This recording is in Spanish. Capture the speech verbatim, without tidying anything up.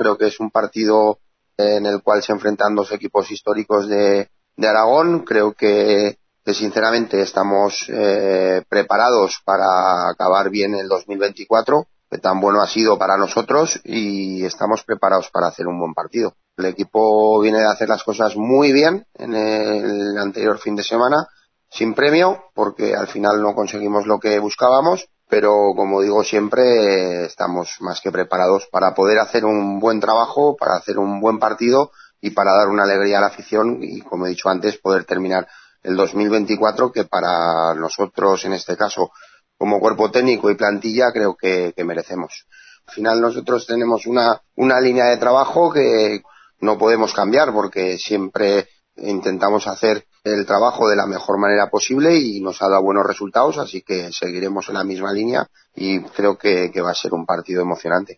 Creo que es un partido en el cual se enfrentan dos equipos históricos de, de Aragón. Creo que, que sinceramente estamos eh, preparados para acabar bien el dos mil veinticuatro, que tan bueno ha sido para nosotros, y estamos preparados para hacer un buen partido. El equipo viene de hacer las cosas muy bien en el anterior fin de semana, sin premio, porque al final no conseguimos lo que buscábamos, pero como digo siempre, estamos más que preparados para poder hacer un buen trabajo, para hacer un buen partido y para dar una alegría a la afición y, como he dicho antes, poder terminar el dos mil veinticuatro, que para nosotros, en este caso, como cuerpo técnico y plantilla, creo que, que merecemos. Al final nosotros tenemos una, una línea de trabajo que no podemos cambiar, porque siempre intentamos hacer el trabajo de la mejor manera posible y nos ha dado buenos resultados, así que seguiremos en la misma línea y creo que, que va a ser un partido emocionante.